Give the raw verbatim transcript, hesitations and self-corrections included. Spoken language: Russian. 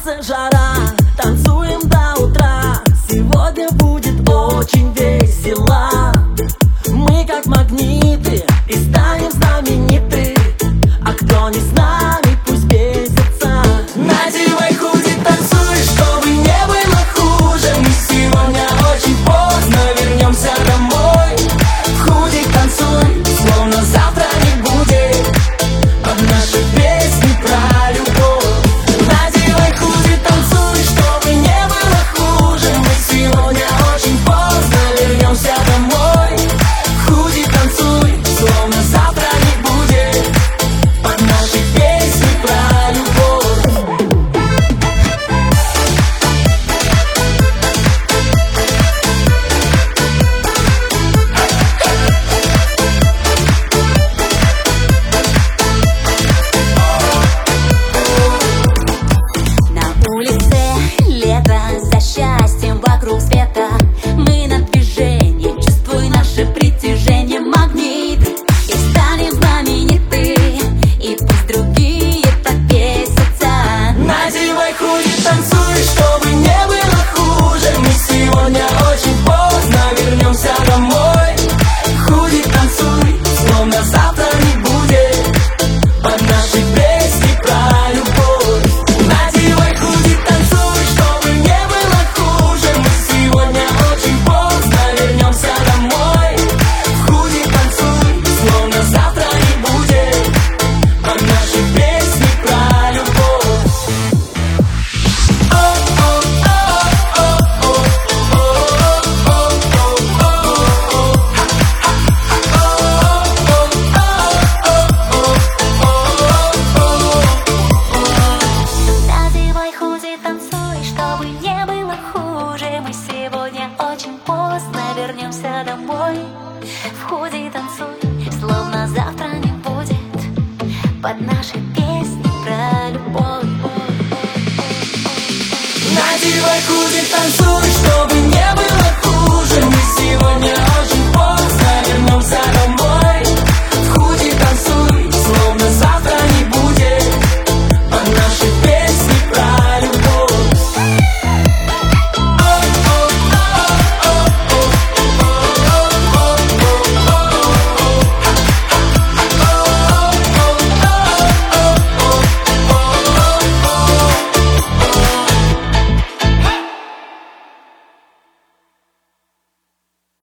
солнце, жара, танцуем до утра. Сегодня будет очень весело. Мы как магниты и станем знамениты. А кто не с нами, пусть бесится. Надевай худи, танцуй, чтобы не было хуже. Мы сегодня очень поздно вернемся домой. В худи танцуй, словно завтра не будет. Под наши песни про любовь. Надевай худи, танцуй, чтобы не было хуже. Мы сегодня очень поздно вернемся домой. В худи танцуй, словно завтра не будет. Под наши песни про любовь. На улице лето, за счастьем вокруг света. Мы на движении, чувствуй наше притяжение, магнит. И станем знамениты, и пусть другие побесятся. Надевай худи, танцуй, чтобы не было хуже. Мы сегодня очень поздно вернемся домой. Худи танцуй, словно завтра не будет. Под наши песни про любовь. Надевай худи, танцуй, чтобы не было хуже. Мы сегодня очень поздно вернемся домой. Худи танцуй, словно завтра не будет. Под наши песни про любовь. Надевай худи, танцуй, чтобы не было хуже. Мы сегодня очень поздно вернемся домой. В худи танцуй, словно завтра не будет. Под наши песни про любовь. Надевай худи, танцуй, чтобы не было